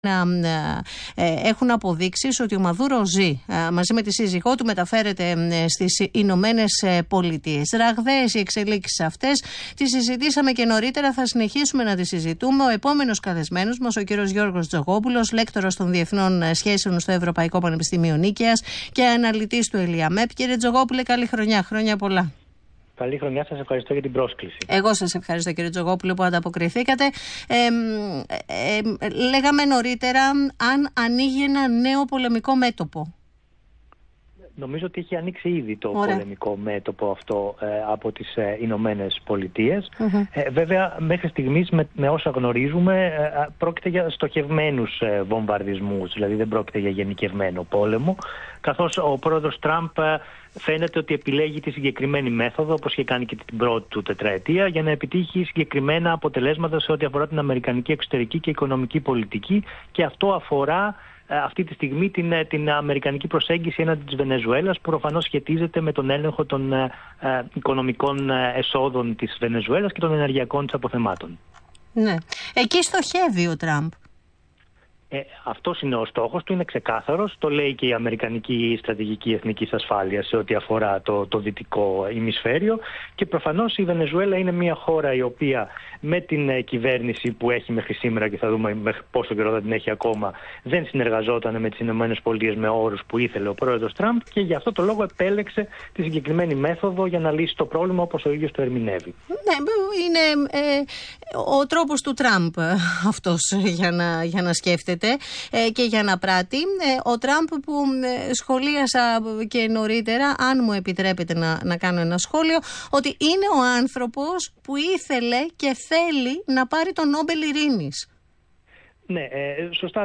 έχουν αποδείξεις ότι ο Μαδούρο ζει. Μαζί με τη σύζυγό του μεταφέρεται στις Ηνωμένες Πολιτείες. Ραγδαίες οι εξελίξεις αυτές. Τις συζητήσαμε και νωρίτερα, θα συνεχίσουμε να τις συζητούμε. Ο επόμενος καλεσμένος μας, ο κύριος Γιώργος Τζογόπουλος, λέκτορας των Διεθνών Σχέσεων στο Ευρωπαϊκό Πανεπιστήμιο Νίκαιας και αναλυτής του ΕΛΙΑΜΕΠ. Κύριε Τζογόπουλε, καλή χρονιά. Χρόνια πολλά. Καλή χρονιά, σας ευχαριστώ για την πρόσκληση. Εγώ σας ευχαριστώ, κύριε Τζογόπουλο, που ανταποκριθήκατε. Λέγαμε νωρίτερα αν ανοίγει ένα νέο πολεμικό μέτωπο. Νομίζω ότι έχει ανοίξει ήδη το πολεμικό μέτωπο αυτό από τις Ηνωμένες Πολιτείες. Βέβαια, μέχρι στιγμής με όσα γνωρίζουμε πρόκειται για στοχευμένους βομβαρδισμούς, δηλαδή δεν πρόκειται για γενικευμένο πόλεμο, καθώς ο πρόεδρος Τραμπ φαίνεται ότι επιλέγει τη συγκεκριμένη μέθοδο, όπως είχε κάνει και την πρώτη του τετραετία, για να επιτύχει συγκεκριμένα αποτελέσματα σε ό,τι αφορά την αμερικανική εξωτερική και οικονομική πολιτική, και αυτό αφορά αυτή τη στιγμή την αμερικανική προσέγγιση έναντι της Βενεζουέλας, που προφανώς σχετίζεται με τον έλεγχο των οικονομικών εσόδων της Βενεζουέλας και των ενεργειακών της αποθεμάτων. Ναι. Εκεί στοχεύει ο Τραμπ. Αυτός είναι ο στόχος του, είναι ξεκάθαρος. Το λέει και η Αμερικανική Στρατηγική Εθνικής Ασφάλειας σε ό,τι αφορά το δυτικό ημισφαίριο. Και προφανώς η Βενεζουέλα είναι μια χώρα η οποία με την κυβέρνηση που έχει μέχρι σήμερα, και θα δούμε μέχρι πόσο καιρό θα την έχει ακόμα, δεν συνεργαζόταν με τις ΗΠΑ με όρους που ήθελε ο πρόεδρος Τραμπ, και γι' αυτό το λόγο επέλεξε τη συγκεκριμένη μέθοδο για να λύσει το πρόβλημα όπως ο ίδιος το ερμηνεύει. Ναι, είναι ο τρόπος του Τραμπ αυτός για να σκέφτεται και για να πράττει. Ο Τραμπ, που σχολίασα και νωρίτερα, αν μου επιτρέπετε να κάνω ένα σχόλιο, ότι είναι ο άνθρωπος που ήθελε και θέλει να πάρει τον Νόμπελ Ειρήνης. Ναι, σωστά